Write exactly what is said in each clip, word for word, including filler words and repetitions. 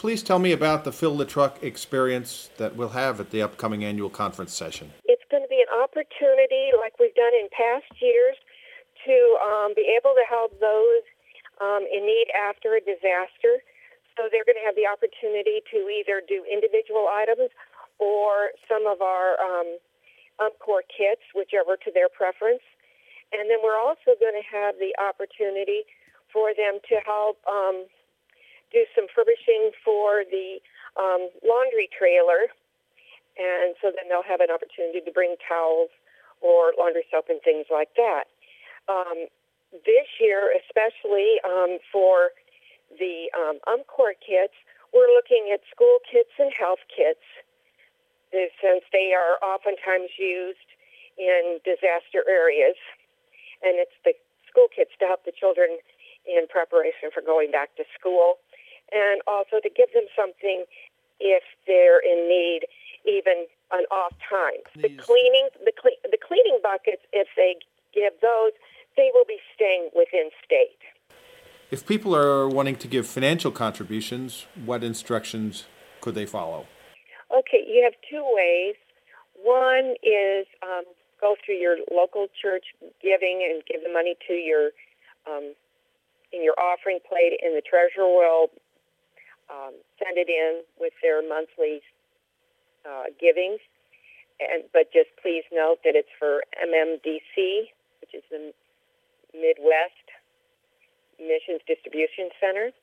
Please tell me about the Fill the Truck experience that we'll have at the upcoming annual conference session. It's going to be an opportunity, like we've done in past years, to um, be able to help those um, in need after a disaster. So they're going to have the opportunity to either do individual items or some of our um, Umpcore kits, whichever to their preference. And then we're also going to have the opportunity for them to help um, do some furbishing for the um, laundry trailer. And so then they'll have an opportunity to bring towels or laundry soap and things like that. Um, this year, especially um, for the um, Umpcore kits, we're looking at school kits and health kits, since they are oftentimes used in disaster areas. And it's the school kits to help the children in preparation for going back to school, and also to give them something if they're in need, even on off times. The cleaning, the, cle- the cleaning buckets, if they give those, they will be staying within state. If people are wanting to give financial contributions, what instructions could they follow? Okay, you have two ways. One is um, go through your local church giving and give the money to your um, in your offering plate, and the treasurer will um, send it in with their monthly uh, givings. And but just please note that it's for M M D C, which is the Midwest Missions Distribution Center.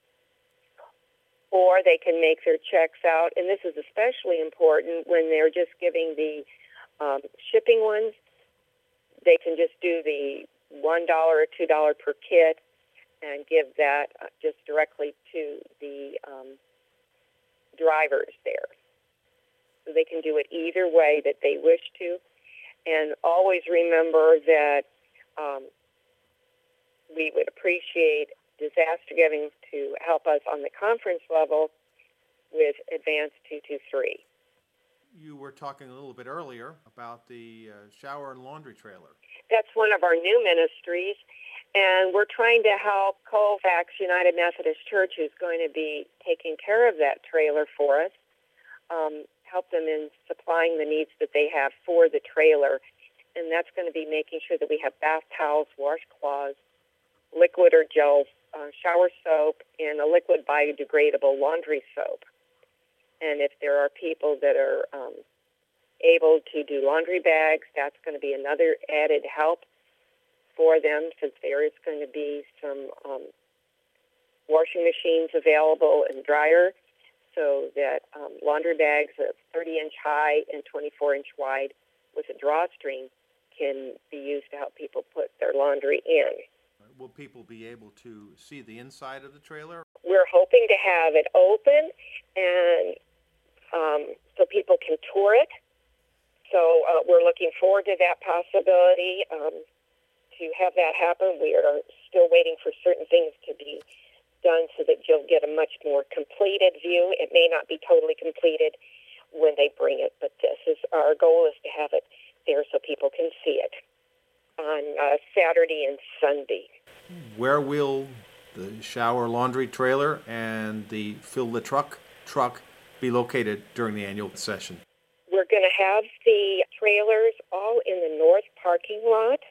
Or they can make their checks out, and this is especially important when they're just giving the um, shipping ones. They can just do the one dollar or two dollars per kit and give that just directly to the um, drivers there. So they can do it either way that they wish to. And always remember that um, we would appreciate disaster giving to help us on the conference level with Advance two two three. You were talking a little bit earlier about the uh, shower and laundry trailer. That's one of our new ministries, and we're trying to help Colfax United Methodist Church, who's going to be taking care of that trailer for us, um, help them in supplying the needs that they have for the trailer. And that's going to be making sure that we have bath towels, washcloths, liquid or gel uh, shower soap, and a liquid biodegradable laundry soap. And if there are people that are um, able to do laundry bags, that's going to be another added help for them, since there is going to be some um, washing machines available and dryer, so that um, laundry bags of thirty inch high and twenty-four inch wide with a drawstring can be used to help people put their laundry in. Will people be able to see the inside of the trailer? We're hoping to have it open, and um, so people can tour it. So uh, we're looking forward to that possibility. Um, to have that happen, we are still waiting for certain things to be done so that you'll get a much more completed view. It may not be totally completed when they bring it, but this is our goal, is to have it there so people can see it on uh, Saturday and Sunday. Where will the shower laundry trailer and the Fill the Truck truck be located during the annual session? We're going to have the trailers all in the north parking lot.